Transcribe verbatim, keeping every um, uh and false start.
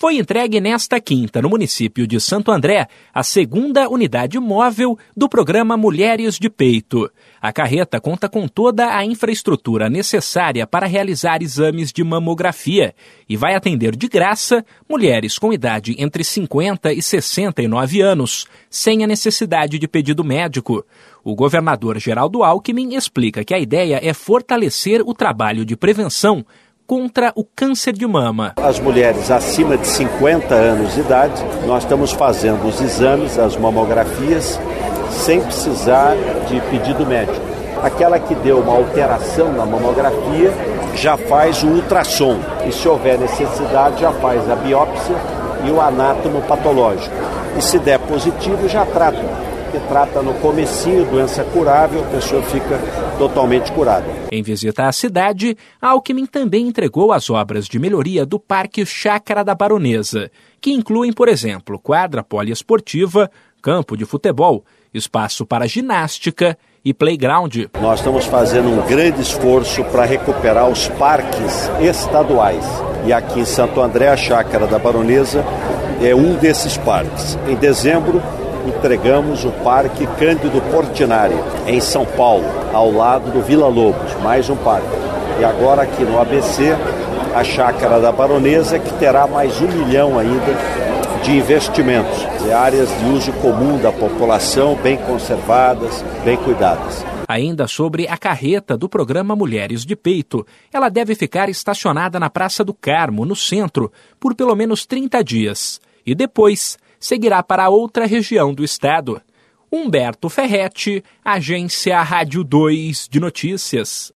Foi entregue nesta quinta, no município de Santo André, a segunda unidade móvel do programa Mulheres de Peito. A carreta conta com toda a infraestrutura necessária para realizar exames de mamografia e vai atender de graça mulheres com idade entre cinquenta e sessenta e nove anos, sem a necessidade de pedido médico. O governador Geraldo Alckmin explica que a ideia é fortalecer o trabalho de prevenção contra o câncer de mama. As mulheres acima de cinquenta anos de idade, nós estamos fazendo os exames, as mamografias, sem precisar de pedido médico. Aquela que deu uma alteração na mamografia já faz o ultrassom e, se houver necessidade, já faz a biópsia e o anátomo patológico. E se der positivo, já trata. Que trata no comecinho, doença curável, a pessoa fica totalmente curada. Em visita à cidade, Alckmin também entregou as obras de melhoria do Parque Chácara da Baronesa, que incluem, por exemplo, quadra poliesportiva, campo de futebol, espaço para ginástica e playground. Nós estamos fazendo um grande esforço para recuperar os parques estaduais. E aqui em Santo André, a Chácara da Baronesa é um desses parques. Em dezembro, entregamos o Parque Cândido Portinari, em São Paulo, ao lado do Vila Lobos, mais um parque. E agora aqui no A B C, a Chácara da Baronesa, que terá mais um milhão ainda de investimentos. É áreas de uso comum da população, bem conservadas, bem cuidadas. Ainda sobre a carreta do programa Mulheres de Peito, ela deve ficar estacionada na Praça do Carmo, no centro, por pelo menos trinta dias. E depois seguirá para outra região do estado. Humberto Ferretti, Agência Rádio dois de Notícias.